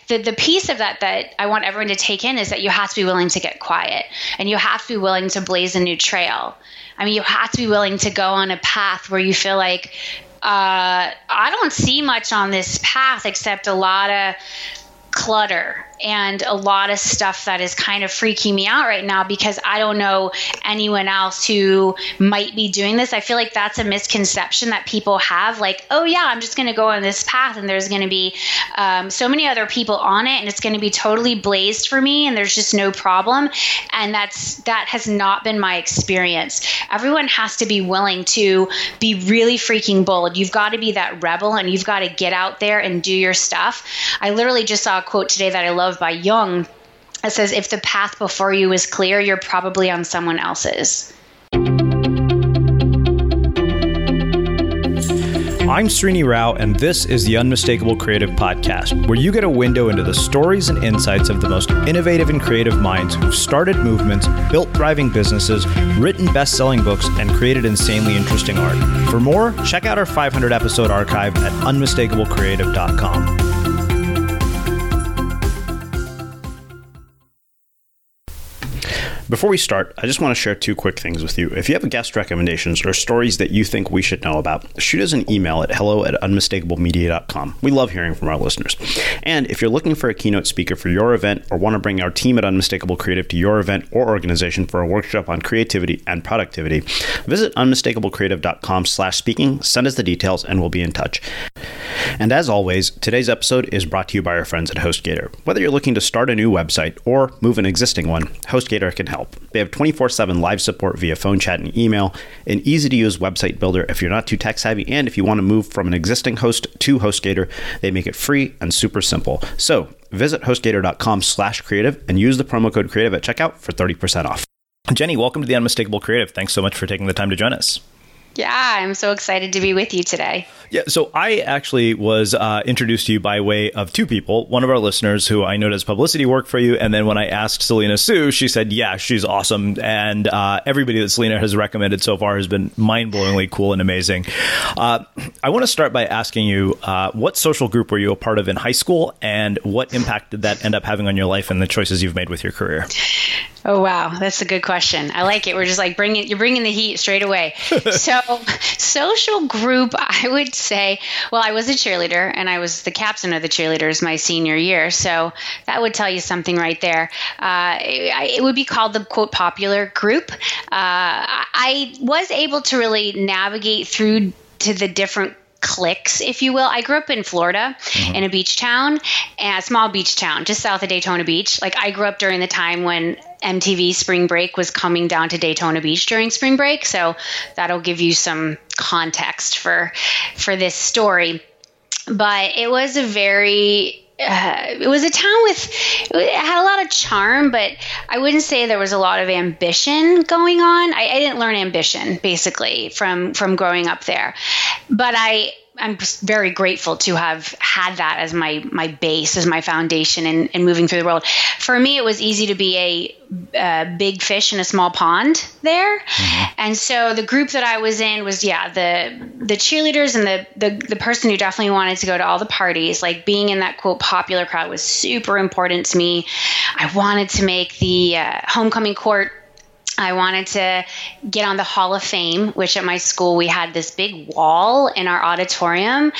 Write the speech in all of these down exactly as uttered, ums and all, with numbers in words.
the, the piece of that that I want everyone to take in is that you have to be willing to get quiet, and you have to be willing to blaze a new trail. I mean, you have to be willing to go on a path where you feel like, uh, I don't see much on this path except a lot of clutter and a lot of stuff that is kind of freaking me out right now because I don't know anyone else who might be doing this. I feel like that's a misconception that people have, like, oh yeah, I'm just going to go on this path and there's going to be um, so many other people on it and it's going to be totally blazed for me and there's just no problem. And that's that has not been my experience. Everyone has to be willing to be really freaking bold. You've got to be that rebel and you've got to get out there and do your stuff. I literally just saw a quote today that I love by Jung. It says, if the path before you is clear, you're probably on someone else's. I'm Srini Rao, and this is the Unmistakable Creative Podcast, where you get a window into the stories and insights of the most innovative and creative minds who've started movements, built thriving businesses, written best-selling books, and created insanely interesting art. For more, check out our five hundred episode archive at unmistakable creative dot com. Before we start, I just want to share two quick things with you. If you have guest recommendations or stories that you think we should know about, shoot us an email at hello at unmistakable media dot com. We love hearing from our listeners. And if you're looking for a keynote speaker for your event or want to bring our team at Unmistakable Creative to your event or organization for a workshop on creativity and productivity, visit unmistakable creative dot com slash speaking, send us the details, and we'll be in touch. And as always, today's episode is brought to you by our friends at HostGator. Whether you're looking to start a new website or move an existing one, HostGator can help. They have twenty-four seven live support via phone chat and email, an easy-to-use website builder if you're not too tech-savvy, and if you want to move from an existing host to HostGator, they make it free and super simple. So visit HostGator dot com slash creative and use the promo code creative at checkout for thirty percent off. Jenny, welcome to the Unmistakable Creative. Thanks so much for taking the time to join us. Yeah, I'm so excited to be with you today. Yeah, so I actually was uh, introduced to you by way of two people. One of our listeners who I know does publicity work for you. And then when I asked Selena Sue, she said, yeah, she's awesome. And uh, everybody that Selena has recommended so far has been mind-blowingly cool and amazing. Uh, I want to start by asking you, uh, what social group were you a part of in high school? And what impact did that end up having on your life and the choices you've made with your career? Oh, wow. That's a good question. I like it. We're just like bringing, you're bringing the heat straight away. So social group, I would say, well, I was a cheerleader and I was the captain of the cheerleaders my senior year. So that would tell you something right there. Uh, it, it would be called the quote popular group. Uh, I was able to really navigate through to the different cliques, if you will. I grew up in Florida, mm-hmm. in a beach town, a small beach town just south of Daytona Beach. Like I grew up during the time when M T V Spring Break was coming down to Daytona Beach during spring break. So that'll give you some context for for this story. But it was a very Uh, it was a town with, it had a lot of charm, but I wouldn't say there was a lot of ambition going on. I, I didn't learn ambition, basically, from, from growing up there. But I, I'm just very grateful to have had that as my, my base, as my foundation in, in moving through the world. For me, it was easy to be a, a big fish in a small pond there. Mm-hmm. And so the group that I was in was, yeah, the the cheerleaders and the, the, the person who definitely wanted to go to all the parties. Like being in that, quote, popular crowd was super important to me. I wanted to make the uh, homecoming court. I wanted to get on the Hall of Fame, which at my school, we had this big wall in our auditorium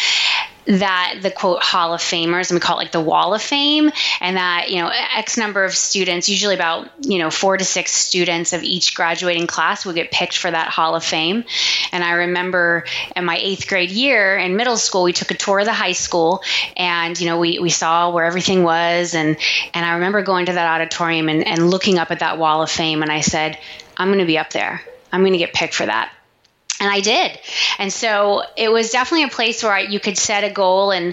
that the, quote, Hall of Famers, and we call it like the Wall of Fame, and that, you know, X number of students, usually about, you know, four to six students of each graduating class would get picked for that Hall of Fame. And I remember in my eighth grade year in middle school, we took a tour of the high school and, you know, we, we saw where everything was. And, and I remember going to that auditorium and, and looking up at that Wall of Fame. And I said, I'm going to be up there. I'm going to get picked for that. And I did. And so it was definitely a place where I, you could set a goal. And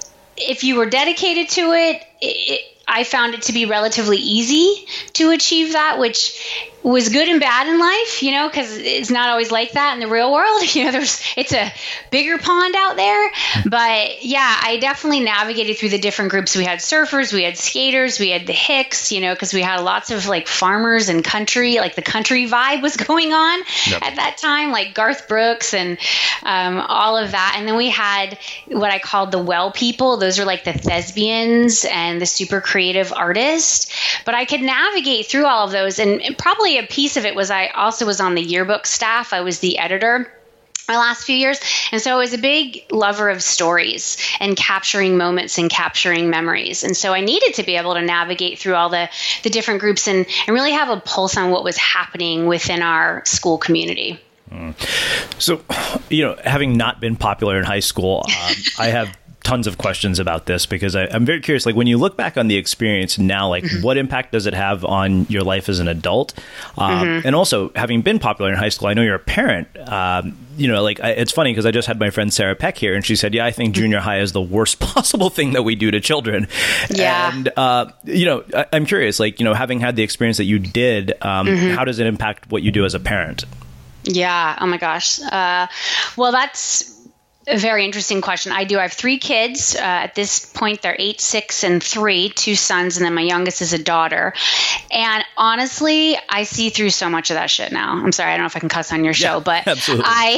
if you were dedicated to it, it, I found it to be relatively easy to achieve that, which was good and bad in life, you know, because it's not always like that in the real world. You know, there's it's a bigger pond out there. But yeah, I definitely navigated through the different groups. We had surfers, we had skaters, we had the Hicks, you know, because we had lots of like farmers and country, like the country vibe was going on yep. at that time, like Garth Brooks and um, all of that. And then we had what I called the well people. Those are like the thespians and and the super creative artist. But I could navigate through all of those. And, and probably a piece of it was I also was on the yearbook staff. I was the editor my last few years. And so I was a big lover of stories and capturing moments and capturing memories. And so I needed to be able to navigate through all the, the different groups and, and really have a pulse on what was happening within our school community. Mm. So, you know, having not been popular in high school, um, I have tons of questions about this because I, I'm very curious. Like when you look back on the experience now, like mm-hmm. what impact does it have on your life as an adult? Um, mm-hmm. And also having been popular in high school, I know you're a parent. Um, you know, like I, it's funny because I just had my friend Sarah Peck here and she said, yeah, I think junior high is the worst possible thing that we do to children. Yeah. And, uh, you know, I, I'm curious, like, you know, having had the experience that you did, um, mm-hmm. how does it impact what you do as a parent? Yeah. Oh my gosh. Uh, well, that's a very interesting question. I do. I have three kids. Uh, at this point, they're eight, six, and three, two sons, and then my youngest is a daughter. And honestly, I see through so much of that shit now. I'm sorry, I don't know if I can cuss on your show, yeah, but absolutely. I,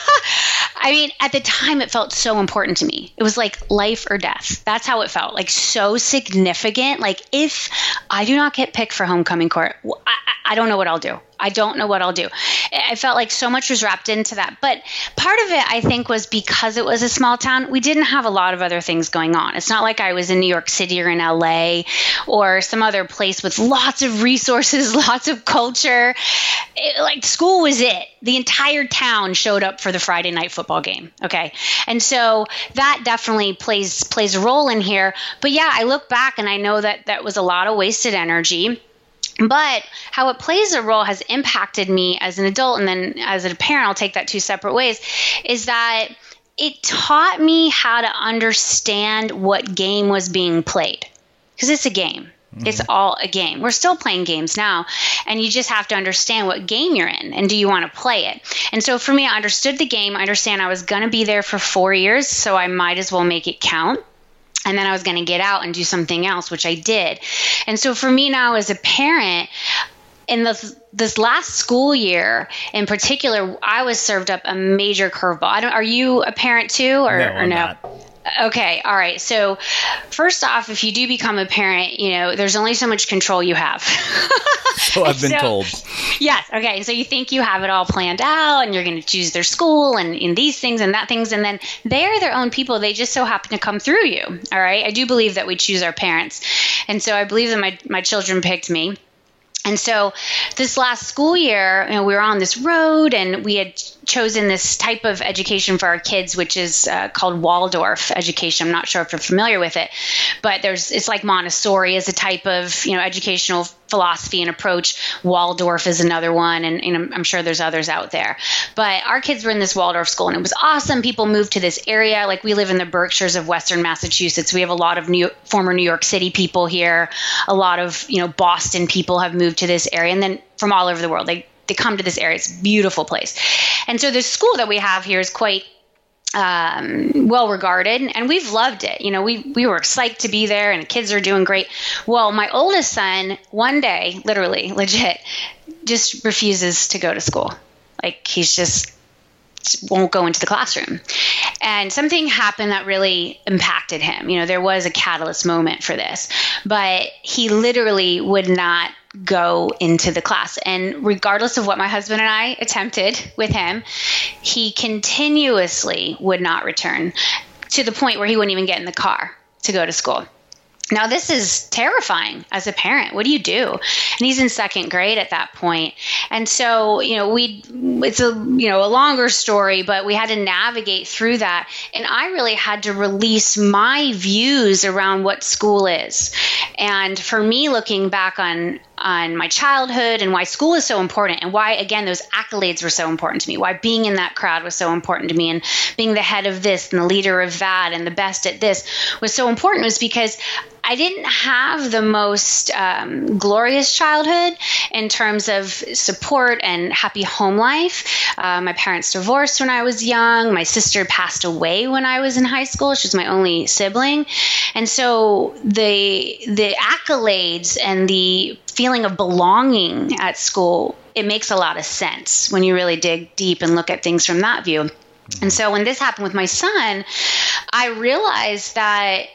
I mean, at the time, it felt so important to me. It was like life or death. That's how it felt. Like so significant. Like if I do not get picked for homecoming court, I, I don't know what I'll do. I don't know what I'll do. I felt like so much was wrapped into that. But part of it, I think, was because it was a small town, we didn't have a lot of other things going on. It's not like I was in New York City or in L A or some other place with lots of resources, lots of culture. It, like school was it. The entire town showed up for the Friday night football game. Okay. And so that definitely plays plays a role in here. But yeah, I look back and I know that that was a lot of wasted energy. But how it plays a role has impacted me as an adult, and then as a parent, I'll take that two separate ways, is that it taught me how to understand what game was being played. Because it's a game. Mm-hmm. It's all a game. We're still playing games now, and you just have to understand what game you're in, and do you want to play it? And so for me, I understood the game. I understand I was going to be there for four years, so I might as well make it count. And then I was going to get out and do something else, which I did. And so for me now as a parent, in this, this last school year in particular, I was served up a major curveball. I don't, are you a parent too or no? Or I'm no? Not. Okay. All right. So first off, if you do become a parent, you know, there's only so much control you have. So I've been so, told. Yes. Okay. So you think you have it all planned out and you're going to choose their school and in these things and that things. And then they're their own people. They just so happen to come through you. All right. I do believe that we choose our parents. And so I believe that my, my children picked me. And so this last school year, you know, we were on this road and we had chosen this type of education for our kids, which is uh, called Waldorf education. I'm not sure if you're familiar with it, but there's it's like Montessori is a type of, you know, educational philosophy and approach. Waldorf is another one, and, and I'm sure there's others out there. But our kids were in this Waldorf school, and it was awesome. People moved to this area. Like we live in the Berkshires of Western Massachusetts. We have a lot of New, former New York City people here. A lot of, you know, Boston people have moved to this area, and then from all over the world. They they come to this area. It's a beautiful place. And so the school that we have here is quite um, well regarded, and we've loved it. You know, we we were psyched to be there, and the kids are doing great. Well, my oldest son, one day, literally, legit, just refuses to go to school. Like he's just won't go into the classroom. And something happened that really impacted him. You know, there was a catalyst moment for this, but he literally would not go into the class. And regardless of what my husband and I attempted with him, he continuously would not return, to the point where he wouldn't even get in the car to go to school. Now, this is terrifying as a parent. What do you do? And he's in second grade at that point. And so, you know, we it's a, you know, a longer story, but we had to navigate through that. And I really had to release my views around what school is. And for me, looking back on on my childhood and why school is so important, and why, again, those accolades were so important to me, why being in that crowd was so important to me, and being the head of this and the leader of that and the best at this was so important, was because I didn't have the most um, glorious childhood in terms of support and happy home life. Uh, my parents divorced when I was young. My sister passed away when I was in high school. She was my only sibling. And so the the accolades and the feeling of belonging at school, it makes a lot of sense when you really dig deep and look at things from that view. And so when this happened with my son, I realized that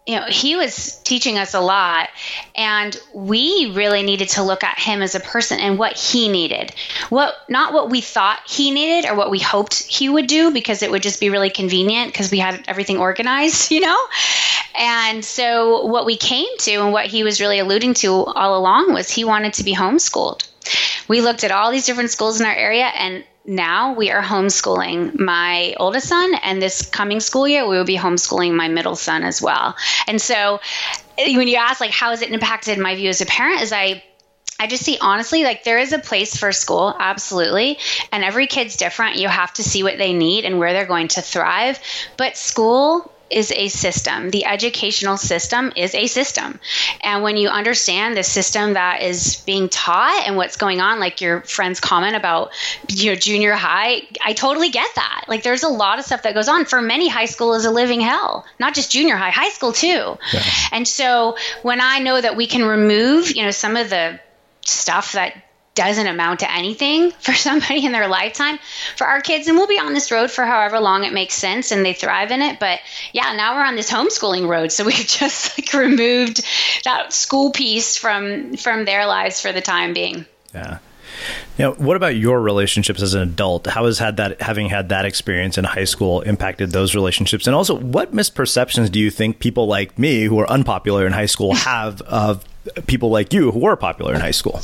you know, he was teaching us a lot, and we really needed to look at him as a person and what he needed. What, not what we thought he needed or what we hoped he would do, because it would just be really convenient because we had everything organized, you know? And so what we came to and what he was really alluding to all along was he wanted to be homeschooled. We looked at all these different schools in our area, and now we are homeschooling my oldest son, and this coming school year, we will be homeschooling my middle son as well. And so when you ask, like, how has it impacted my view as a parent, is I I just see, honestly, like, there is a place for school, absolutely. And every kid's different. You have to see what they need and where they're going to thrive. But school is a system. The educational system is a system. And when you understand the system that is being taught and what's going on, like your friend's comment about, you know, junior high, I totally get that. Like, there's a lot of stuff that goes on. For many, high school is a living hell, not just junior high, high school too. Yeah. And so when I know that we can remove, you know, some of the stuff that doesn't amount to anything for somebody in their lifetime, for our kids, and we'll be on this road for however long it makes sense and they thrive in it. But yeah, now we're on this homeschooling road. So we've just like removed that school piece from, from their lives for the time being. Yeah. Now, what about your relationships as an adult? How has had that, having had that experience in high school, impacted those relationships? And also, what misperceptions do you think people like me, who are unpopular in high school, have of people like you who were popular in high school?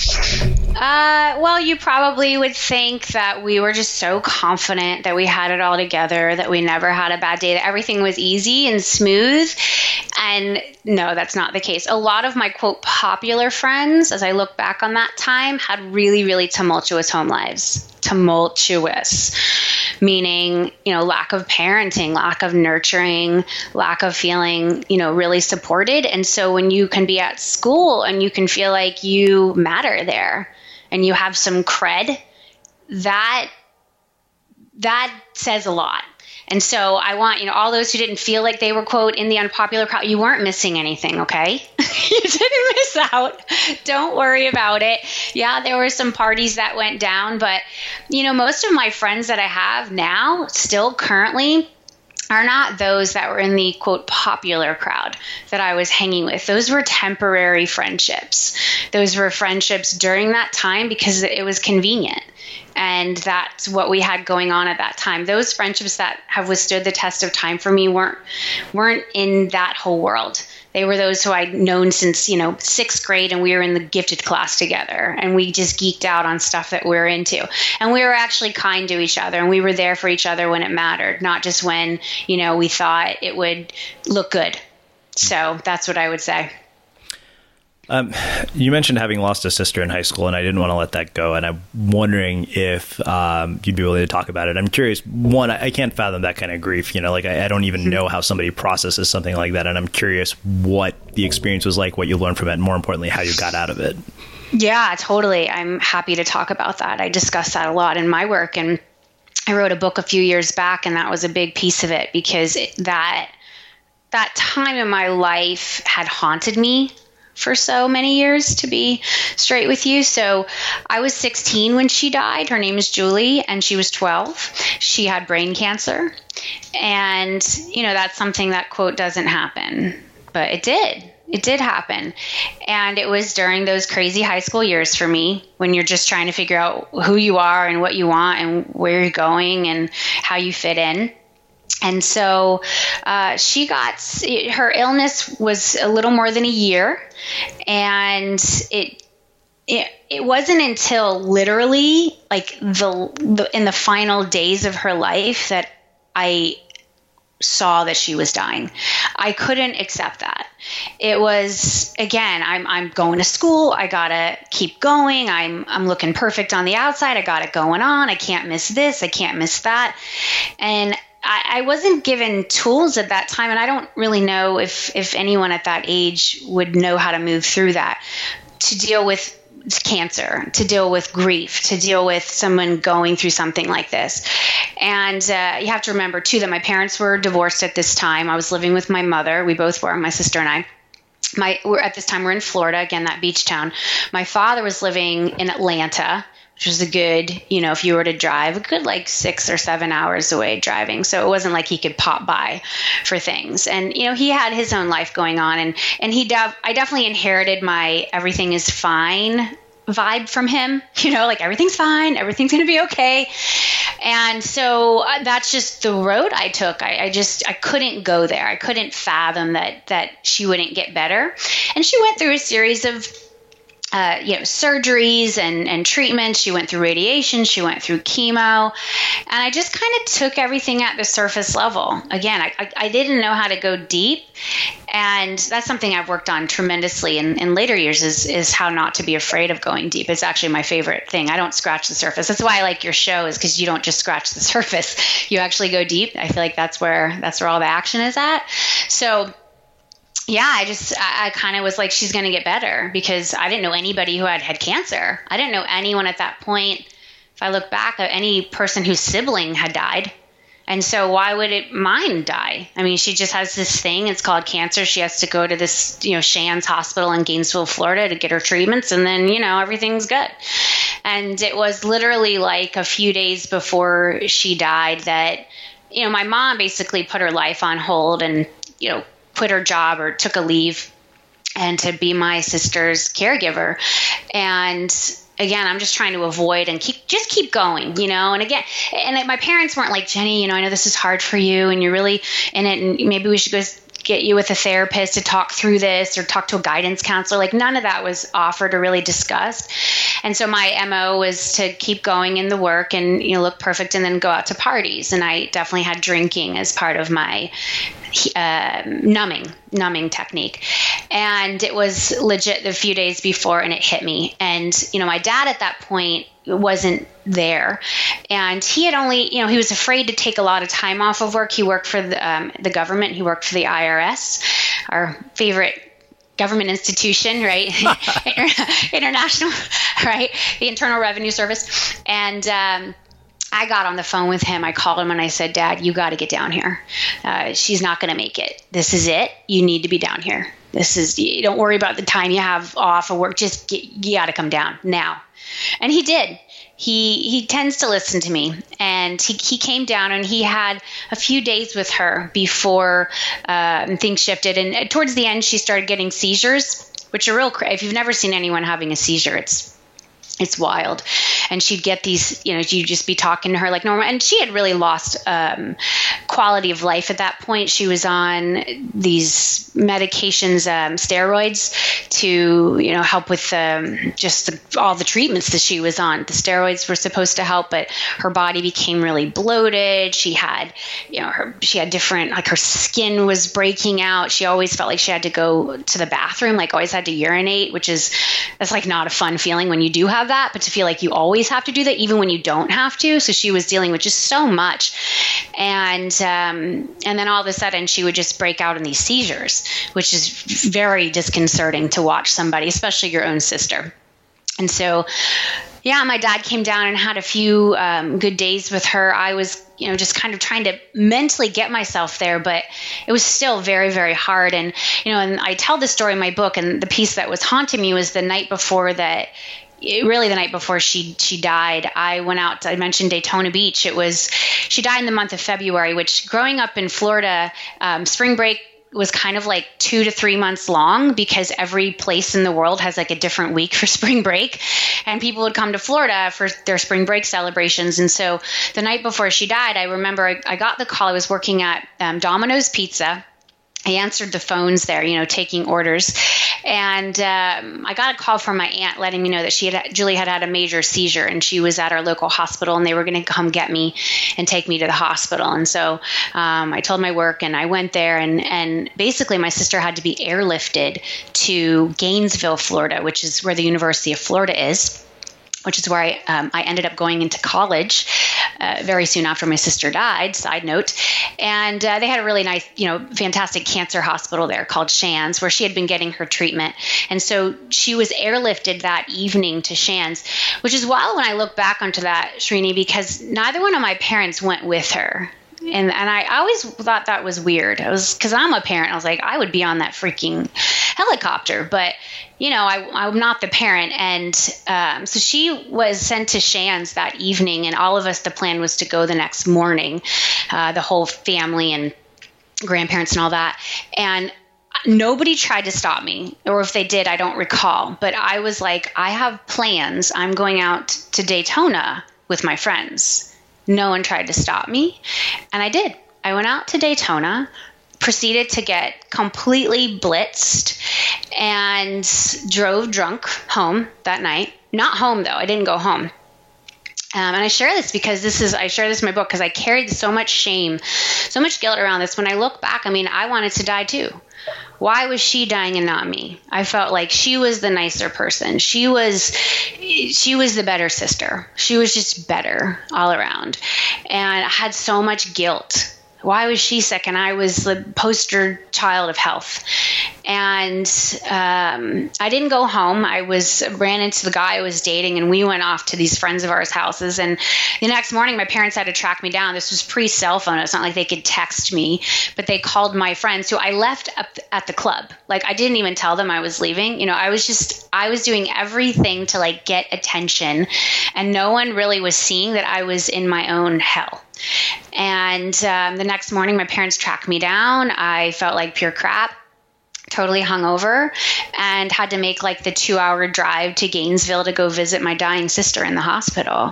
Uh, well, you probably would think that we were just so confident that we had it all together, that we never had a bad day, that everything was easy and smooth. And no, that's not the case. A lot of my, quote, popular friends, as I look back on that time, had really, really tumultuous home lives. Tumultuous, meaning, you know, lack of parenting, lack of nurturing, lack of feeling, you know, really supported. And so when you can be at school and you can feel like you matter there and you have some cred, that that says a lot. And so I want, you know, all those who didn't feel like they were, quote, in the unpopular crowd, you weren't missing anything, okay? You didn't miss out. Don't worry about it. Yeah, there were some parties that went down, but, you know, most of my friends that I have now, still currently, are not those that were in the, quote, popular crowd that I was hanging with. Those were temporary friendships. Those were friendships during that time because it was convenient. And that's what we had going on at that time. Those friendships that have withstood the test of time for me weren't weren't in that whole world. They were those who I'd known since, you know, sixth grade, and we were in the gifted class together, and we just geeked out on stuff that we were into. And we were actually kind to each other, and we were there for each other when it mattered, not just when, you know, we thought it would look good. So that's what I would say. Um, you mentioned having lost a sister in high school, and I didn't want to let that go. And I'm wondering if um, you'd be willing to talk about it. I'm curious. One, I, I can't fathom that kind of grief. You know, like I, I don't even know how somebody processes something like that. And I'm curious what the experience was like, what you learned from it, and more importantly, how you got out of it. Yeah, totally. I'm happy to talk about that. I discuss that a lot in my work, and I wrote a book a few years back, and that was a big piece of it because it, that that time in my life had haunted me for so many years, to be straight with you. So I was sixteen when she died. Her name is Julie, and she was twelve. She had brain cancer. And, you know, that's something that, quote, doesn't happen. But it did. It did happen. And it was during those crazy high school years for me, when you're just trying to figure out who you are and what you want and where you're going and how you fit in. And so uh, she got, her illness was a little more than a year, and it it it wasn't until literally like the, the in the final days of her life that I saw that she was dying. I couldn't accept that. It was, again, I'm I'm going to school. I gotta keep going. I'm I'm looking perfect on the outside. I got it going on. I can't miss this. I can't miss that. And I wasn't given tools at that time, and I don't really know if, if anyone at that age would know how to move through that, to deal with cancer, to deal with grief, to deal with someone going through something like this. And uh, you have to remember, too, that my parents were divorced at this time. I was living with my mother. We both were, my sister and I. My we're, at this time, we're in Florida, again, that beach town. My father was living in Atlanta, which was a good, you know, if you were to drive, a good like six or seven hours away driving. So it wasn't like he could pop by for things. And, you know, he had his own life going on. And, and he, def- I definitely inherited my everything is fine vibe from him, you know, like everything's fine, everything's going to be okay. And so uh, that's just the road I took. I, I just, I couldn't go there. I couldn't fathom that, that she wouldn't get better. And she went through a series of Uh, you know, surgeries and, and treatments. She went through radiation. She went through chemo. And I just kind of took everything at the surface level. Again, I, I, I didn't know how to go deep. And that's something I've worked on tremendously in, in later years is, is how not to be afraid of going deep. It's actually my favorite thing. I don't scratch the surface. That's why I like your show, is because you don't just scratch the surface. You actually go deep. I feel like that's where, that's where all the action is at. So yeah, I just, I, I kind of was like, she's going to get better, because I didn't know anybody who had had cancer. I didn't know anyone at that point. If I look back at any person whose sibling had died. And so why would it mine die? I mean, she just has this thing. It's called cancer. She has to go to this, you know, Shands Hospital in Gainesville, Florida to get her treatments. And then, you know, everything's good. And it was literally like a few days before she died that, you know, my mom basically put her life on hold and, you know, quit her job or took a leave and to be my sister's caregiver. And again, I'm just trying to avoid and keep, just keep going, you know? And again, and my parents weren't like, Jenny, you know, I know this is hard for you and you're really in it, and maybe we should go get you with a therapist to talk through this or talk to a guidance counselor. Like none of that was offered or really discussed. And so my M O was to keep going in the work and, you know, look perfect and then go out to parties. And I definitely had drinking as part of my uh, numbing, numbing technique. And it was legit a few days before and it hit me. And, you know, my dad at that point wasn't there. And he had only, you know, he was afraid to take a lot of time off of work. He worked for the, um, the government. He worked for the I R S, our favorite government institution, right? International, right? The Internal Revenue Service. And um, I got on the phone with him. I called him and I said, Dad, you got to get down here. Uh, she's not going to make it. This is it. You need to be down here. This is, you don't worry about the time you have off of work. Just get, you got to come down now. And he did. He he tends to listen to me, and he, he came down and he had a few days with her before uh, things shifted. And towards the end, she started getting seizures, which are real. If you've never seen anyone having a seizure, it's it's wild. And she'd get these, you know, you'd just be talking to her like normal. And she had really lost um, quality of life at that point. She was on these medications, um, steroids to, you know, help with um, just the, all the treatments that she was on. The steroids were supposed to help, but her body became really bloated. She had, you know, her, she had different, like her skin was breaking out. She always felt like she had to go to the bathroom, like always had to urinate, which is, that's like not a fun feeling when you do have that, but to feel like you always have to do that even when you don't have to. So she was dealing with just so much. And um, and then all of a sudden she would just break out in these seizures, which is very disconcerting to watch somebody, especially your own sister. And so, yeah, my dad came down and had a few um, good days with her. I was, you know, just kind of trying to mentally get myself there, but it was still very, very hard. And, you know, and I tell this story in my book, and the piece that was haunting me was the night before that, really the night before she she died. I went out, I mentioned Daytona Beach. It was, she died in the month of February, which growing up in Florida, um, spring break was kind of like two to three months long because every place in the world has like a different week for spring break, and people would come to Florida for their spring break celebrations. And so the night before she died, I remember I, I got the call. I was working at um, Domino's Pizza. I answered the phones there, you know, taking orders. And um, I got a call from my aunt letting me know that she had, Julie had had a major seizure and she was at our local hospital and they were going to come get me and take me to the hospital. And so um, I told my work and I went there, and, and basically my sister had to be airlifted to Gainesville, Florida, which is where the University of Florida is, which is where I, um, I ended up going into college uh, very soon after my sister died, side note. And uh, they had a really nice, you know, fantastic cancer hospital there called Shands, where she had been getting her treatment. And so she was airlifted that evening to Shands, which is wild when I look back onto that, Srini, because neither one of my parents went with her. And and I always thought that was weird. I was, because I'm a parent. I was like, I would be on that freaking helicopter, but you know, I, I'm not the parent. And um, so she was sent to Shands that evening, and all of us, the plan was to go the next morning, uh, the whole family and grandparents and all that. And nobody tried to stop me, or if they did, I don't recall. But I was like, I have plans. I'm going out to Daytona with my friends. No one tried to stop me. And I did. I went out to Daytona, proceeded to get completely blitzed, and drove drunk home that night. Not home, though. I didn't go home. Um, and I share this because this is, I share this in my book because I carried so much shame, so much guilt around this. When I look back, I mean, I wanted to die too. Why was she dying and not me? I felt like she was the nicer person. She was, she was the better sister. She was just better all around. And I had so much guilt. Why was she sick? And I was the poster child of health. And um, I didn't go home. I was ran into the guy I was dating, and we went off to these friends of ours' houses. And the next morning, my parents had to track me down. This was pre-cell phone. It's not like they could text me, but they called my friends. So I left up at the club. Like, I didn't even tell them I was leaving. You know, I was just, I was doing everything to like get attention, and no one really was seeing that I was in my own hell. And um, the next morning, my parents tracked me down. I felt like pure crap, totally hungover, and had to make like the two hour drive to Gainesville to go visit my dying sister in the hospital.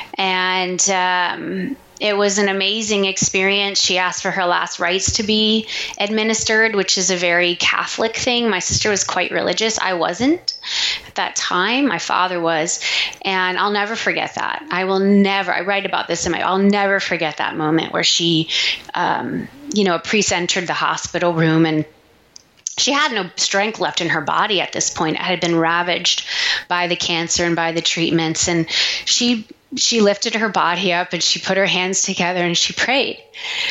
And um, it was an amazing experience. She asked for her last rites to be administered, which is a very Catholic thing. My sister was quite religious. I wasn't at that time. My father was. And I'll never forget that. I will never, I write about this in my, I'll never forget that moment where she, um, you know, a priest entered the hospital room, and she had no strength left in her body at this point. It had been ravaged by the cancer and by the treatments. And she she lifted her body up, and she put her hands together, and she prayed.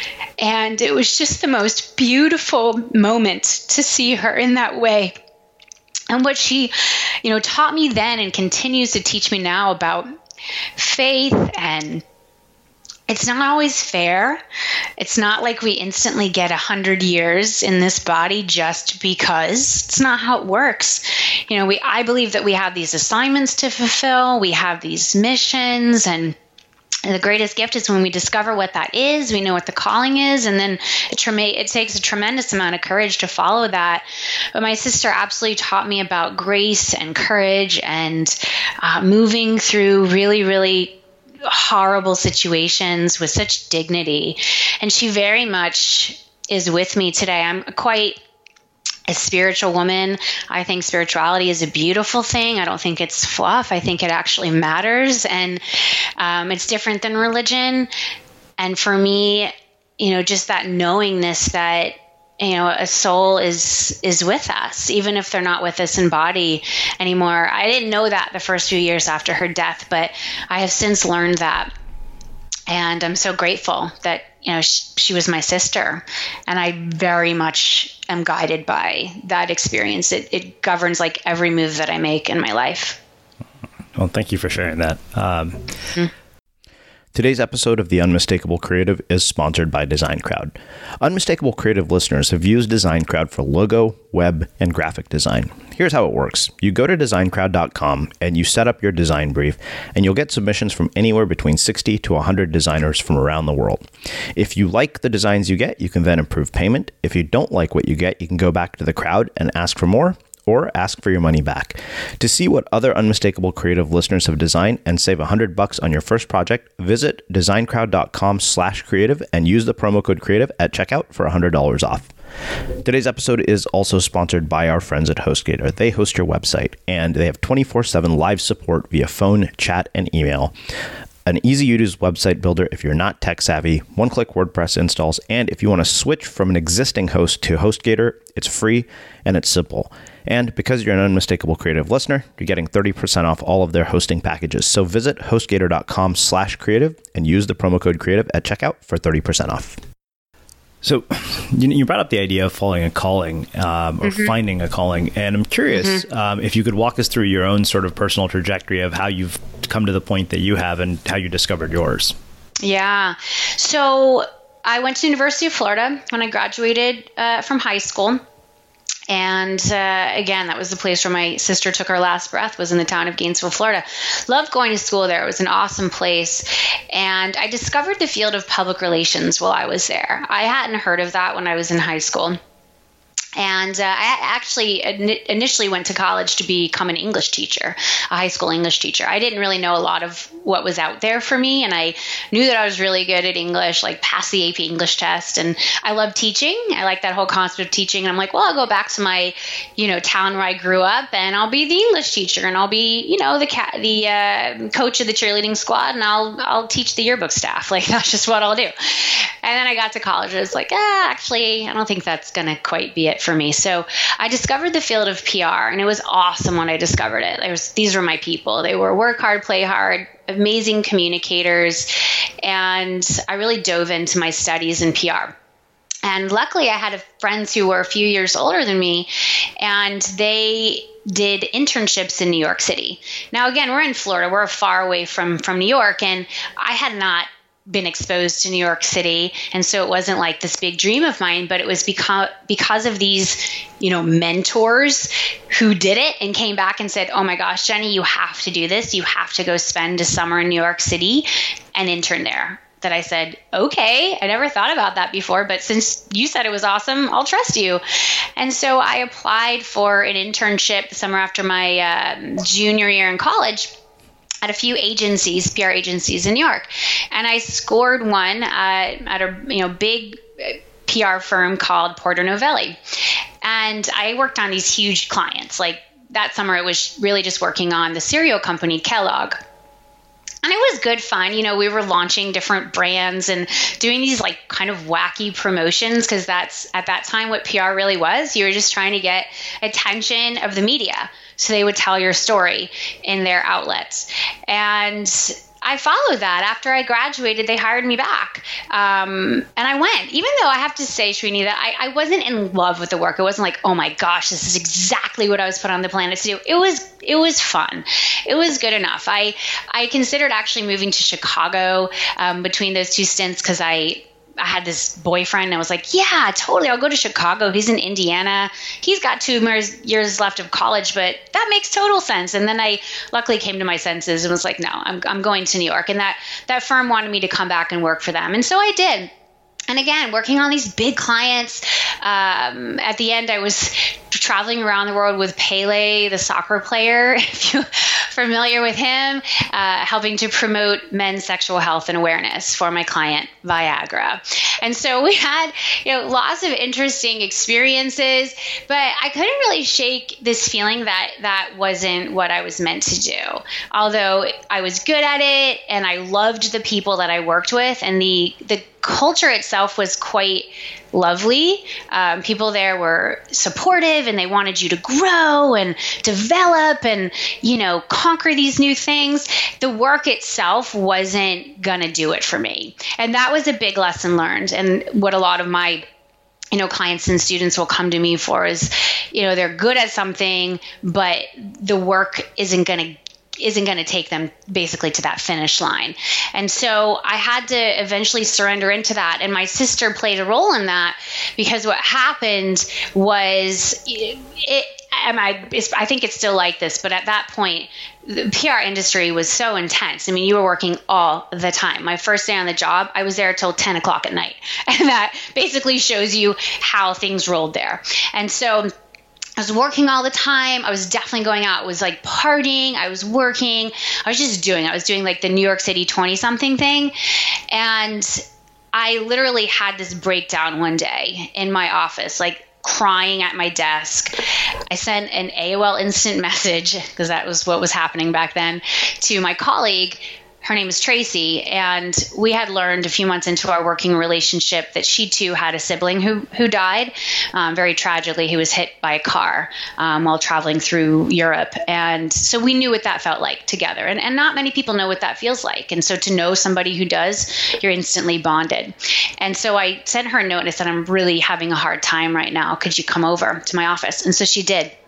And it was just the most beautiful moment to see her in that way. And what she, you know, taught me then and continues to teach me now about faith, and it's not always fair. It's not like we instantly get a hundred years in this body just because. It's not how it works. You know, we, I believe that we have these assignments to fulfill. We have these missions, and the greatest gift is when we discover what that is. We know what the calling is, and then it, it takes a tremendous amount of courage to follow that. But my sister absolutely taught me about grace and courage, and uh, moving through really, really horrible situations with such dignity. And she very much is with me today. I'm quite a spiritual woman. I think spirituality is a beautiful thing. I don't think it's fluff. I think it actually matters. And um, it's different than religion. And for me, you know, just that knowingness that, you know, a soul is is with us, even if they're not with us in body anymore. I didn't know that the first few years after her death, but I have since learned that. And I'm so grateful that, you know, she, she was my sister. And I very much am guided by that experience. It, it governs like every move that I make in my life. Well, thank you for sharing that. Um, mm-hmm. Today's episode of The Unmistakable Creative is sponsored by Design Crowd. Unmistakable Creative listeners have used Design Crowd for logo, web, and graphic design. Here's how it works. You go to design crowd dot com and you set up your design brief, and you'll get submissions from anywhere between sixty to one hundred designers from around the world. If you like the designs you get, you can then approve payment. If you don't like what you get, you can go back to the crowd and ask for more, or ask for your money back. To see what other Unmistakable Creative listeners have designed and save one hundred bucks on your first project, visit design crowd dot com slash creative and use the promo code creative at checkout for one hundred dollars off. Today's episode is also sponsored by our friends at HostGator. They host your website, and they have twenty-four seven live support via phone, chat, and email. An easy-to-use website builder if you're not tech-savvy, one-click WordPress installs, and if you want to switch from an existing host to HostGator, it's free and it's simple. And because you're an Unmistakable Creative listener, you're getting thirty percent off all of their hosting packages. So visit hostgator dot com slash creative and use the promo code creative at checkout for thirty percent off. So you brought up the idea of following a calling um, or mm-hmm. finding a calling. And I'm curious mm-hmm. um, if you could walk us through your own sort of personal trajectory of how you've come to the point that you have and how you discovered yours. Yeah. So I went to the University of Florida when I graduated uh, from high school. And uh, again, that was the place where my sister took her last breath, was in the town of Gainesville, Florida. Loved going to school there. It was an awesome place. And I discovered the field of public relations while I was there. I hadn't heard of that when I was in high school. And uh, I actually initially went to college to become an English teacher, a high school English teacher. I didn't really know a lot of what was out there for me. And I knew that I was really good at English, like passed the A P English test. And I love teaching. I like that whole concept of teaching. And I'm like, well, I'll go back to my, you know, town where I grew up, and I'll be the English teacher, and I'll be, you know, the ca- the uh, coach of the cheerleading squad, and I'll I'll teach the yearbook staff. Like, that's just what I'll do. And then I got to college. I was like, ah, actually, I don't think that's going to quite be it for me. So I discovered the field of P R, and it was awesome when I discovered it. There was, these were my people. They were work hard, play hard, amazing communicators. And I really dove into my studies in P R. And luckily, I had friends who were a few years older than me, and they did internships in New York City. Now, again, we're in Florida. We're far away from, from New York, and I had not been exposed to New York City. And so it wasn't like this big dream of mine, but it was because, because of these, you know, mentors who did it and came back and said, oh my gosh, Jenny, you have to do this. You have to go spend a summer in New York City and intern there. That I said, okay, I never thought about that before, but since you said it was awesome, I'll trust you. And so I applied for an internship the summer after my uh, junior year in college at a few agencies, P R agencies in New York. And I scored one uh, at a you know big P R firm called Porter Novelli. And I worked on these huge clients. Like that summer, it was really just working on the cereal company, Kellogg. And it was good fun. You know, we were launching different brands and doing these like kind of wacky promotions, because that's at that time what P R really was. You were just trying to get attention of the media so they would tell your story in their outlets. And I followed that. After I graduated, they hired me back. Um, and I went, even though I have to say, Srini, that I, I wasn't in love with the work. It wasn't like, oh my gosh, this is exactly what I was put on the planet to do. It was, it was fun. It was good enough. I, I considered actually moving to Chicago um, between those two stints, because I, I had this boyfriend, and I was like, yeah, totally. I'll go to Chicago. He's in Indiana. He's got two years left of college, but that makes total sense. And then I luckily came to my senses and was like, no, I'm I'm going to New York. And that, that firm wanted me to come back and work for them. And so I did. And again, working on these big clients. Um, at the end, I was traveling around the world with Pele, the soccer player, if you're familiar with him, uh, helping to promote men's sexual health and awareness for my client, Viagra. And so we had, you know, lots of interesting experiences, but I couldn't really shake this feeling that that wasn't what I was meant to do. Although I was good at it, and I loved the people that I worked with, and the the culture itself was quite lovely. Um, people there were supportive, and they wanted you to grow and develop and, you know, conquer these new things. The work itself wasn't going to do it for me. And that was a big lesson learned. And what a lot of my you know, clients and students will come to me for is, you know, they're good at something, but the work isn't going to isn't going to take them basically to that finish line. And so I had to eventually surrender into that. And my sister played a role in that, because what happened was it, it I, I think it's still like this, but at that point, the P R industry was so intense. I mean, you were working all the time. My first day on the job, I was there till ten o'clock at night. And that basically shows you how things rolled there. And so I was working all the time. I was definitely going out. It was like partying. I was working. I was just doing, I was doing like the New York City twenty something thing. And I literally had this breakdown one day in my office, like crying at my desk. I sent an A O L instant message, because that was what was happening back then, to my colleague. Her name is Tracy, and we had learned a few months into our working relationship that she too had a sibling who who died um, very tragically. He was hit by a car um, while traveling through Europe, and so we knew what that felt like together. And, and not many people know what that feels like. And so to know somebody who does, you're instantly bonded. And so I sent her a note and I said, I'm really having a hard time right now. Could you come over to my office? And so she did.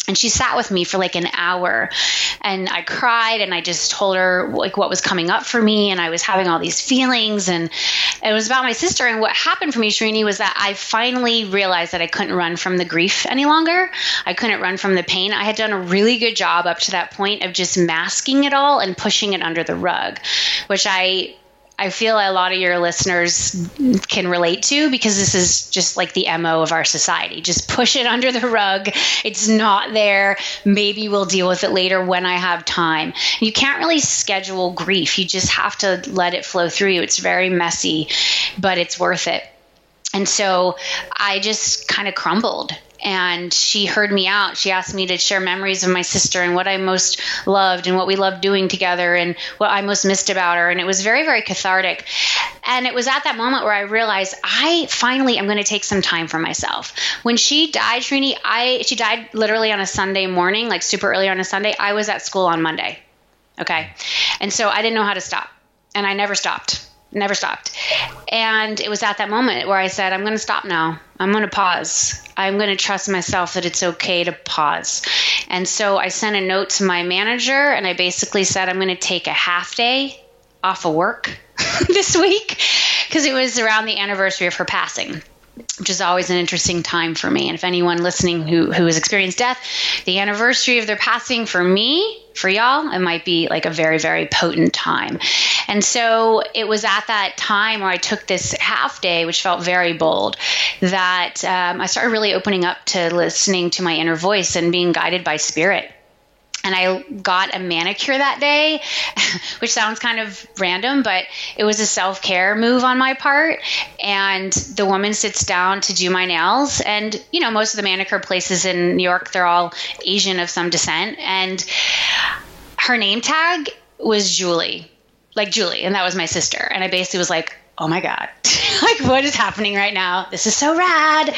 And she sat with me for like an hour, and I cried, and I just told her like what was coming up for me, and I was having all these feelings, and it was about my sister. And what happened for me, Srini, was that I finally realized that I couldn't run from the grief any longer. I couldn't run from the pain. I had done a really good job up to that point of just masking it all and pushing it under the rug, which I I feel a lot of your listeners can relate to, because this is just like the M O of our society. Just push it under the rug. It's not there. Maybe we'll deal with it later when I have time. You can't really schedule grief. You just have to let it flow through you. It's very messy, but it's worth it. And so I just kind of crumbled. And she heard me out. She asked me to share memories of my sister and what I most loved and what we loved doing together and what I most missed about her. And it was very, very cathartic. And it was at that moment where I realized I finally am going to take some time for myself. When she died, Srini, I she died literally on a Sunday morning, like super early on a Sunday. I was at school on Monday. Okay. And so I didn't know how to stop. And I never stopped. Never stopped. And it was at that moment where I said, I'm going to stop now. I'm going to pause. I'm going to trust myself that it's okay to pause. And so I sent a note to my manager, and I basically said, I'm going to take a half day off of work this week, because it was around the anniversary of her passing, which is always an interesting time for me. And if anyone listening who, who has experienced death, the anniversary of their passing for me, for y'all, it might be like a very, very potent time. And so it was at that time where I took this half day, which felt very bold, that um, I started really opening up to listening to my inner voice and being guided by spirit. And I got a manicure that day, which sounds kind of random, but it was a self-care move on my part. And the woman sits down to do my nails. And, you know, most of the manicure places in New York, they're all Asian of some descent. And her name tag was Julie, like Julie. And that was my sister. And I basically was like, oh my God, like what is happening right now? This is so rad.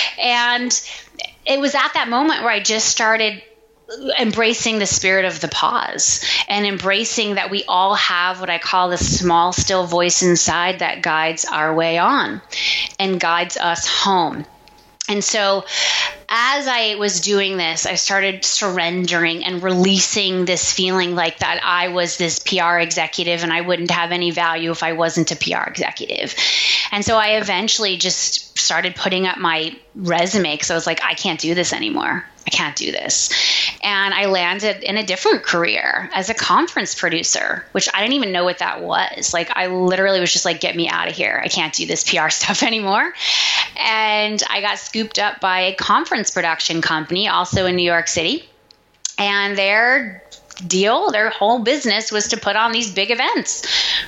And it was at that moment where I just started embracing the spirit of the pause and embracing that we all have what I call the small, still voice inside that guides our way on and guides us home. And so as I was doing this, I started surrendering and releasing this feeling like that I was this P R executive and I wouldn't have any value if I wasn't a P R executive. And so I eventually just started putting up my resume because I was like, I can't do this anymore. I can't do this. And I landed in a different career as a conference producer, which I didn't even know what that was. Like, I literally was just like, get me out of here. I can't do this P R stuff anymore. And I got scooped up by a conference production company, also in New York City. And their deal, their whole business was to put on these big events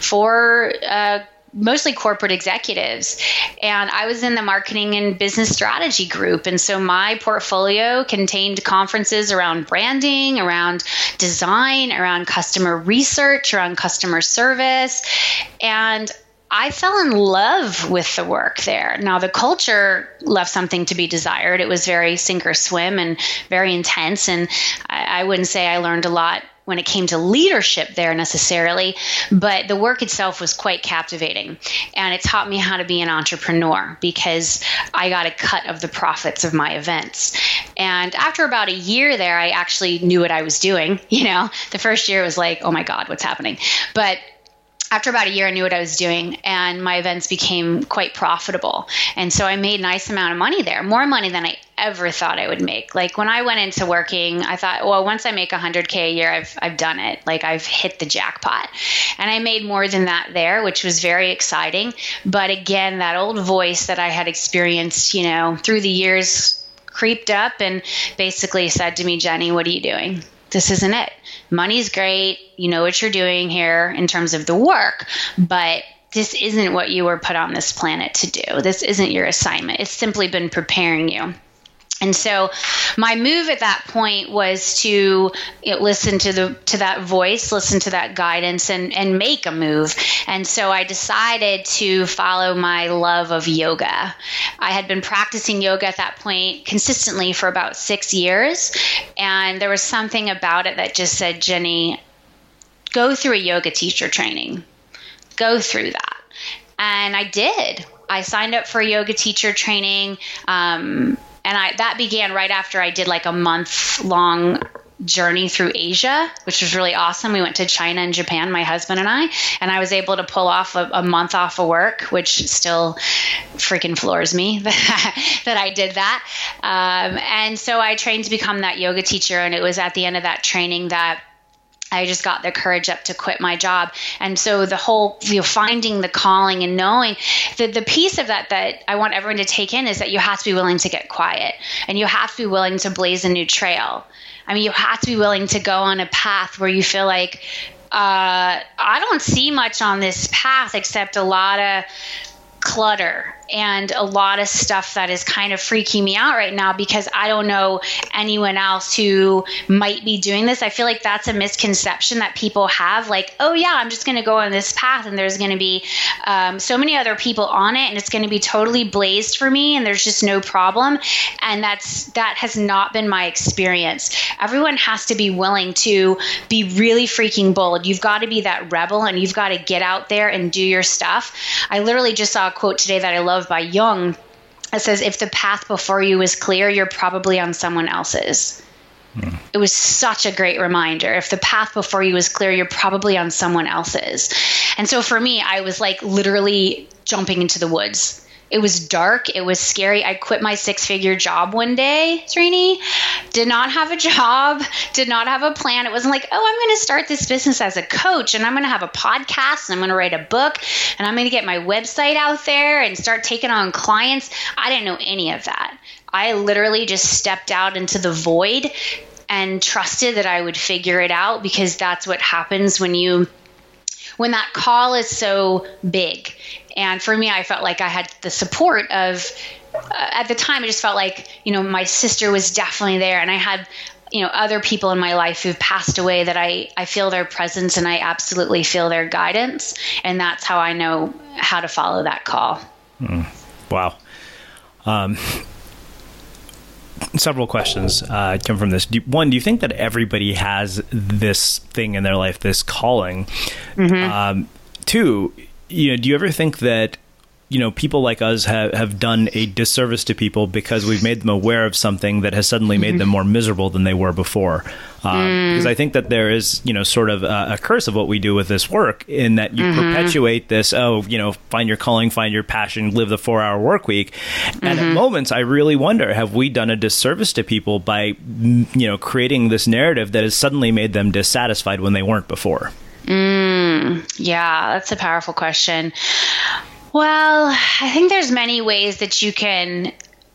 for uh mostly corporate executives. And I was in the marketing and business strategy group. And so my portfolio contained conferences around branding, around design, around customer research, around customer service. And I fell in love with the work there. Now, the culture left something to be desired. It was very sink or swim and very intense. And I, I wouldn't say I learned a lot when it came to leadership there necessarily, but the work itself was quite captivating. And it taught me how to be an entrepreneur because I got a cut of the profits of my events. And after about a year there, I actually knew what I was doing. You know, the first year was like, oh my God, what's happening? But after about a year, I knew what I was doing, and my events became quite profitable. And so I made a nice amount of money there, more money than I ever thought I would make. Like, when I went into working, I thought, well, once I make one hundred K a year, I've I've done it. Like, I've hit the jackpot. And I made more than that there, which was very exciting. But again, that old voice that I had experienced, you know, through the years creeped up and basically said to me, Jenny, what are you doing? This isn't it. Money's great. You know what you're doing here in terms of the work, but this isn't what you were put on this planet to do. This isn't your assignment. It's simply been preparing you. And so my move at that point was to you know, listen to the to that voice, listen to that guidance, and, and make a move. And so I decided to follow my love of yoga. I had been practicing yoga at that point consistently for about six years. And there was something about it that just said, Jenny, go through a yoga teacher training. Go through that. And I did. I signed up for a yoga teacher training. Um, And I, that began right after I did like a month long journey through Asia, which was really awesome. We went to China and Japan, my husband and I, and I was able to pull off a, a month off of work, which still freaking floors me that, that I did that. Um, and so I trained to become that yoga teacher. And it was at the end of that training that I just got the courage up to quit my job. And so the whole, you know, finding the calling and knowing that the piece of that that I want everyone to take in is that you have to be willing to get quiet, and you have to be willing to blaze a new trail. I mean, you have to be willing to go on a path where you feel like, uh, I don't see much on this path except a lot of clutter and a lot of stuff that is kind of freaking me out right now because I don't know anyone else who might be doing this. I feel like that's a misconception that people have, like, oh yeah, I'm just going to go on this path and there's going to be um, so many other people on it and it's going to be totally blazed for me and there's just no problem. And that's that has not been my experience. Everyone has to be willing to be really freaking bold. You've got to be that rebel and you've got to get out there and do your stuff. I literally just saw a quote today that I love by Jung. It says, if the path before you is clear, you're probably on someone else's. Hmm. It was such a great reminder. If the path before you is clear, you're probably on someone else's. And so for me, I was like literally jumping into the woods. It was dark. It was scary. I quit my six-figure job one day, Srini. Did not have a job. Did not have a plan. It wasn't like, oh, I'm going to start this business as a coach and I'm going to have a podcast and I'm going to write a book and I'm going to get my website out there and start taking on clients. I didn't know any of that. I literally just stepped out into the void and trusted that I would figure it out, because that's what happens when you when that call is so big. And for me, I felt like I had the support of, uh, at the time, I just felt like, you know, my sister was definitely there. And I had, you know, other people in my life who've passed away that I, I feel their presence and I absolutely feel their guidance. And that's how I know how to follow that call. Mm. Wow. Um, several questions uh, come from this. Do, one, do you think that everybody has this thing in their life, this calling? Mm-hmm. Um, two, you know, do you ever think that, you know, people like us have, have done a disservice to people because we've made them aware of something that has suddenly made mm-hmm. them more miserable than they were before? Um, mm. Because I think that there is, you know, sort of a, a curse of what we do with this work, in that you mm-hmm. perpetuate this, oh, you know, find your calling, find your passion, live the four hour work week. Mm-hmm. And at moments, I really wonder, have we done a disservice to people by, you know, creating this narrative that has suddenly made them dissatisfied when they weren't before? Mm, yeah, that's a powerful question. Well, I think there's many ways that you can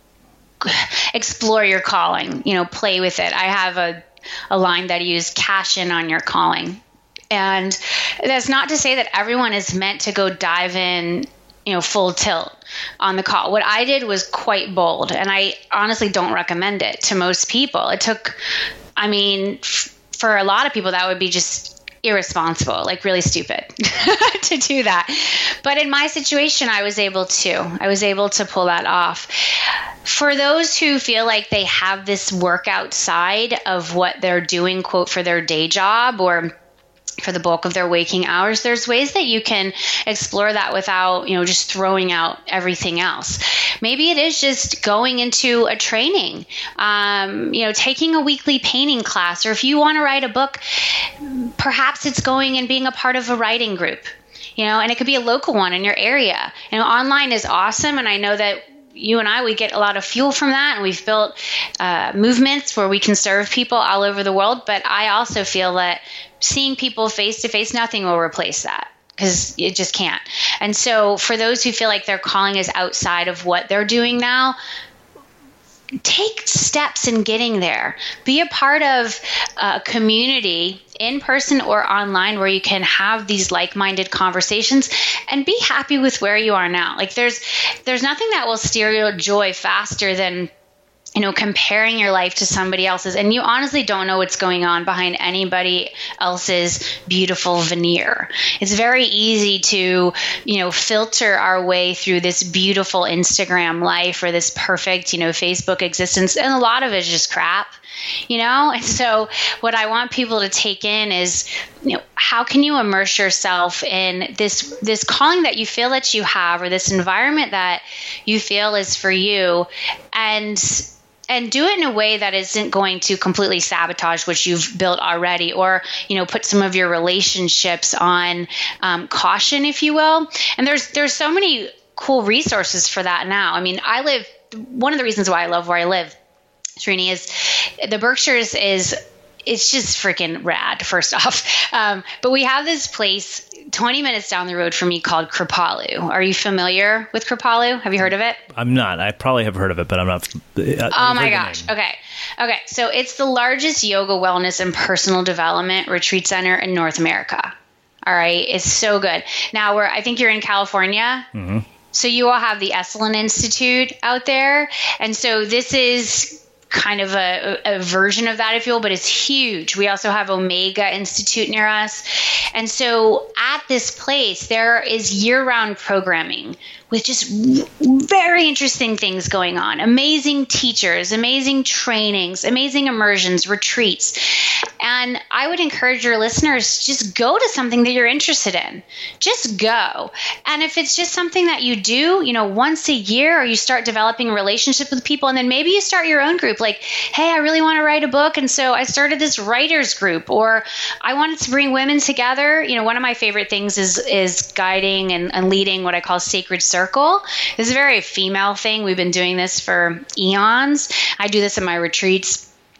explore your calling, you know, play with it. I have a, a line that I use, cash in on your calling. And that's not to say that everyone is meant to go dive in, you know, full tilt on the call. What I did was quite bold, and I honestly don't recommend it to most people. It took, I mean, f- for a lot of people, that would be just irresponsible, like really stupid to do that. But in my situation, I was able to. I was able to pull that off. For those who feel like they have this work outside of what they're doing, quote, for their day job or for the bulk of their waking hours, there's ways that you can explore that without, you know, just throwing out everything else. Maybe it is just going into a training, um, you know, taking a weekly painting class, or if you want to write a book, perhaps it's going and being a part of a writing group, you know, and it could be a local one in your area. You know, online is awesome. And I know that you and I, we get a lot of fuel from that, and we've built uh, movements where we can serve people all over the world. But I also feel that seeing people face to face, nothing will replace that, because it just can't. And so for those who feel like their calling is outside of what they're doing now, take steps in getting there. Be a part of a community, in person or online, where you can have these like-minded conversations and be happy with where you are now. Like there's there's nothing that will steal your joy faster than, you know, comparing your life to somebody else's. And you honestly don't know what's going on behind anybody else's beautiful veneer. It's very easy to, you know, filter our way through this beautiful Instagram life or this perfect, you know, Facebook existence. And a lot of it is just crap, you know? And so what I want people to take in is, you know, how can you immerse yourself in this, this calling that you feel that you have, or this environment that you feel is for you, and and do it in a way that isn't going to completely sabotage what you've built already, or, you know, put some of your relationships on um, caution, if you will. And there's there's so many cool resources for that now. I mean, I live, one of the reasons why I love where I live, Srini, is the Berkshires is, it's just freaking rad, first off. Um, but we have this place twenty minutes down the road from me called Kripalu. Are you familiar with Kripalu? Have you heard of it? I'm not. I probably have heard of it, but I'm not. Uh, oh my gosh. Okay. Okay. So it's the largest yoga, wellness, and personal development retreat center in North America. All right. It's so good. Now, we're, I think you're in California. Mm-hmm. So you all have the Esalen Institute out there. And so this is kind of a, a version of that, if you will, but it's huge. We also have Omega Institute near us. And so at this place, there is year-round programming with just very interesting things going on. Amazing teachers, amazing trainings, amazing immersions, retreats. And I would encourage your listeners, just go to something that you're interested in. Just go. And if it's just something that you do, you know, once a year, or you start developing a relationship with people, and then maybe you start your own group, like, hey, I really want to write a book. And so I started this writers group, or I wanted to bring women together. You know, one of my favorite things is, is guiding and, and leading what I call Sacred Circle. It's a very female thing. We've been doing this for eons. I do this in my retreats.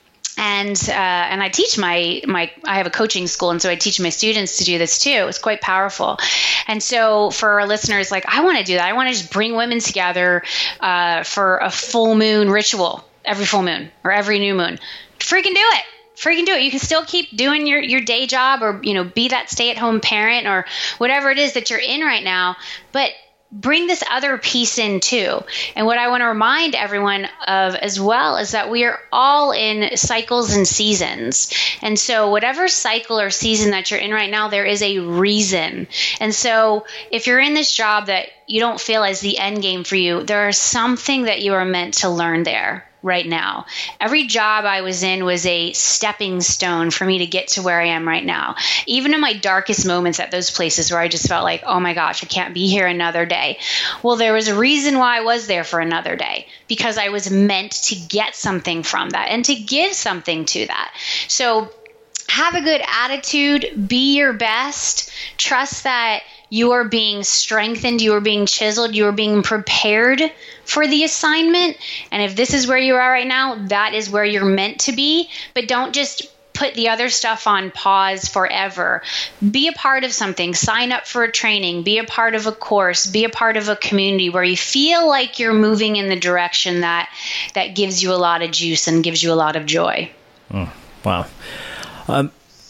And uh, and I teach my, my, I have a coaching school, and so I teach my students to do this too. It's quite powerful. And so for our listeners, like, I want to do that. I want to just bring women together uh, for a full moon ritual, every full moon or every new moon. Freaking do it. Freaking do it. You can still keep doing your, your day job, or, you know, be that stay-at-home parent, or whatever it is that you're in right now. But bring this other piece in too. And what I want to remind everyone of as well is that we are all in cycles and seasons. And so whatever cycle or season that you're in right now, there is a reason. And so if you're in this job that you don't feel is the end game for you, there is something that you are meant to learn there right now. Every job I was in was a stepping stone for me to get to where I am right now. Even in my darkest moments at those places where I just felt like, oh my gosh, I can't be here another day. Well, there was a reason why I was there for another day, because I was meant to get something from that and to give something to that. So have a good attitude, be your best, trust that you are being strengthened, you are being chiseled, you are being prepared for the assignment. And if this is where you are right now, that is where you're meant to be. But don't just put the other stuff on pause forever. Be a part of something. Sign up for a training. Be a part of a course. Be a part of a community where you feel like you're moving in the direction that that gives you a lot of juice and gives you a lot of joy. Oh, wow. Um,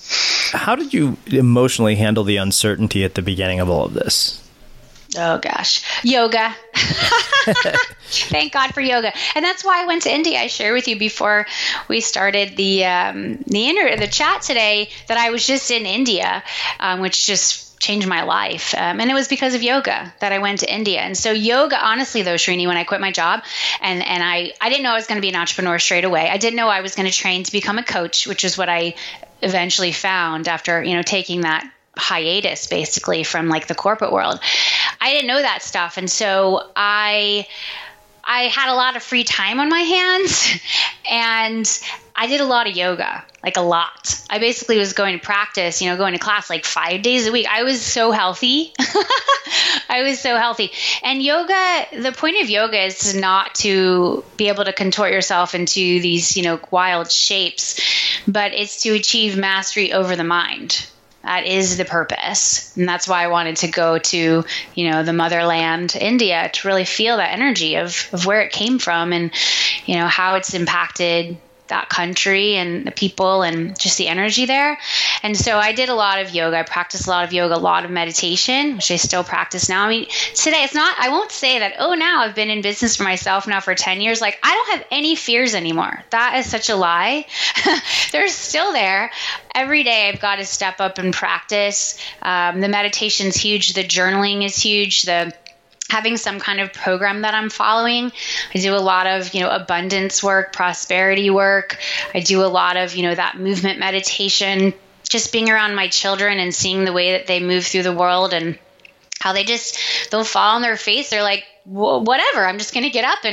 how did you emotionally handle the uncertainty at the beginning of all of this? Oh, gosh. Yoga. Thank God for yoga. And that's why I went to India. I shared with you before we started the um, the inter- the chat today that I was just in India, um, which just changed my life. Um, and it was because of yoga that I went to India. And so yoga, honestly, though, Srini, when I quit my job and, and I, I didn't know I was going to be an entrepreneur straight away. I didn't know I was going to train to become a coach, which is what I eventually found after, you know, taking that hiatus basically from like the corporate world. I didn't know that stuff. And so I, I had a lot of free time on my hands and I did a lot of yoga, like a lot. I basically was going to practice, you know, going to class like five days a week. I was so healthy. I was so healthy. And yoga, the point of yoga is not to be able to contort yourself into these, you know, wild shapes, but it's to achieve mastery over the mind. That is the purpose. And that's why I wanted to go to, you know, the motherland, India, to really feel that energy of, of where it came from and, you know, how it's impacted that country and the people and just the energy there. And so I did a lot of yoga. I practiced a lot of yoga, a lot of meditation, which I still practice now. I mean, today it's not, I won't say that, oh, now I've been in business for myself now for ten years. Like, I don't have any fears anymore. That is such a lie. They're still there. Every day I've got to step up and practice. Um, the meditation's huge. The journaling is huge. The having some kind of program that I'm following. I do a lot of, you know, abundance work, prosperity work. I do a lot of, you know, that movement meditation, just being around my children and seeing the way that they move through the world and how they just, they'll fall on their face. They're like, whatever, I'm just going to get up and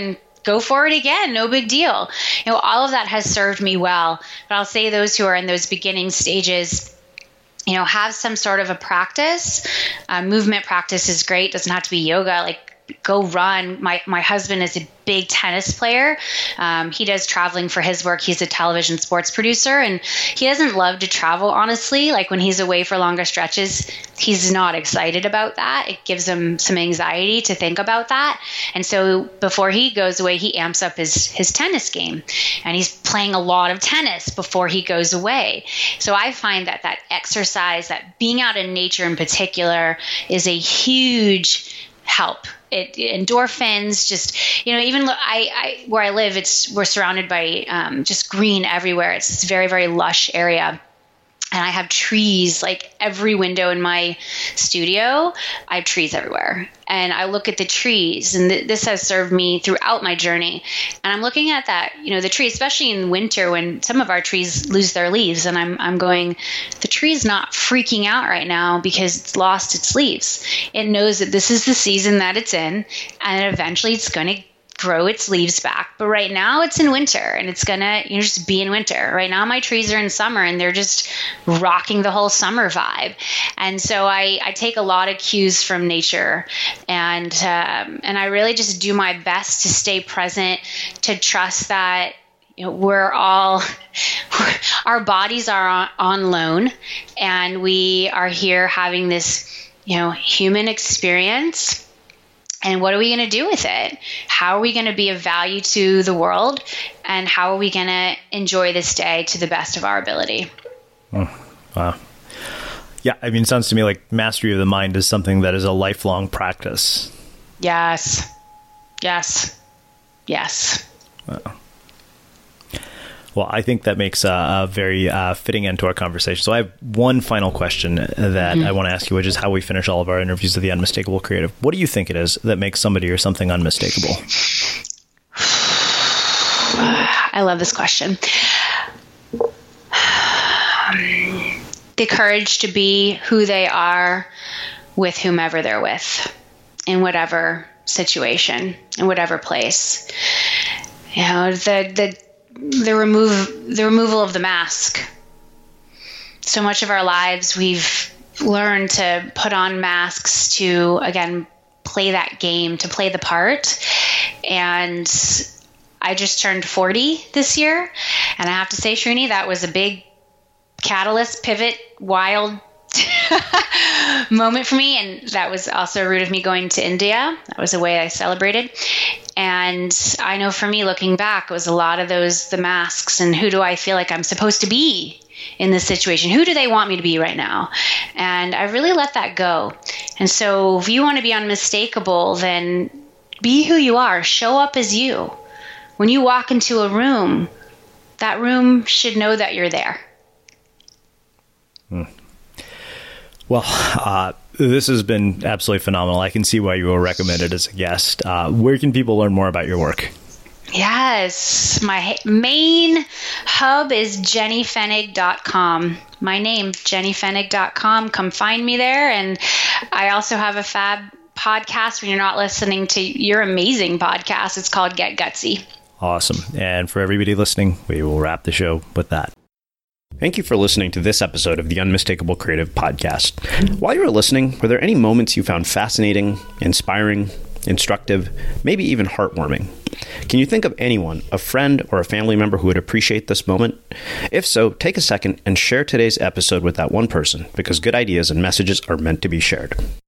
go for it again. No big deal. You know, all of that has served me well. But I'll say those who are in those beginning stages, you know, have some sort of a practice. Uh, movement practice is great. Doesn't have to be yoga. Like, go run. My my husband is a big tennis player. Um, he does traveling for his work. He's a television sports producer, and he doesn't love to travel, honestly. Like, when he's away for longer stretches, he's not excited about that. It gives him some anxiety to think about that. And so before he goes away, he amps up his, his tennis game, and he's playing a lot of tennis before he goes away. So I find that that exercise, that being out in nature in particular, is a huge help. It, endorphins, just, you know, even I, I, where I live, it's, we're surrounded by um, just green everywhere. It's this very, very lush area. And I have trees, like every window in my studio, I have trees everywhere. And I look at the trees, and th- this has served me throughout my journey. And I'm looking at that, you know, the tree, especially in winter when some of our trees lose their leaves. And I'm, I'm going, the tree's not freaking out right now because it's lost its leaves. It knows that this is the season that it's in, and eventually it's going to grow its leaves back. But right now it's in winter, and it's gonna, you know, just be in winter. Right now my trees are in summer, and they're just rocking the whole summer vibe. And so I, I take a lot of cues from nature, and um, and I really just do my best to stay present, to trust that, you know, we're all, our bodies are on, on loan, and we are here having this, you know, human experience. And what are we going to do with it? How are we going to be of value to the world? And how are we going to enjoy this day to the best of our ability? Oh, wow. Yeah, I mean, it sounds to me like mastery of the mind is something that is a lifelong practice. Yes. Yes. Yes. Wow. Well, I think that makes a, a very uh, fitting end to our conversation. So I have one final question that mm-hmm. I want to ask you, which is how we finish all of our interviews of the Unmistakable Creative. What do you think it is that makes somebody or something unmistakable? I love this question. The courage to be who they are with whomever they're with, in whatever situation, in whatever place. You know, the the the remove the removal of the mask. So much of our lives we've learned to put on masks to, again, play that game, to play the part. And I just turned forty this year, and I have to say, Srini, that was a big catalyst, pivot, wild moment for me. And that was also a root of me going to India. That was a way I celebrated. And I know for me, looking back, it was a lot of those, the masks, and who do I feel like I'm supposed to be in this situation? Who do they want me to be right now? And I really let that go. And so if you want to be unmistakable, then be who you are. Show up as you. When you walk into a room, that room should know that you're there. Hmm. Well, uh, this has been absolutely phenomenal. I can see why you were recommended as a guest. Uh, where can people learn more about your work? Yes, my main hub is jenny fenig dot com. My name, jenny fenig dot com. Come find me there. And I also have a fab podcast when you're not listening to your amazing podcast. It's called Get Gutsy. Awesome. And for everybody listening, we will wrap the show with that. Thank you for listening to this episode of the Unmistakable Creative Podcast. While you were listening, were there any moments you found fascinating, inspiring, instructive, maybe even heartwarming? Can you think of anyone, a friend or a family member who would appreciate this moment? If so, take a second and share today's episode with that one person, because good ideas and messages are meant to be shared.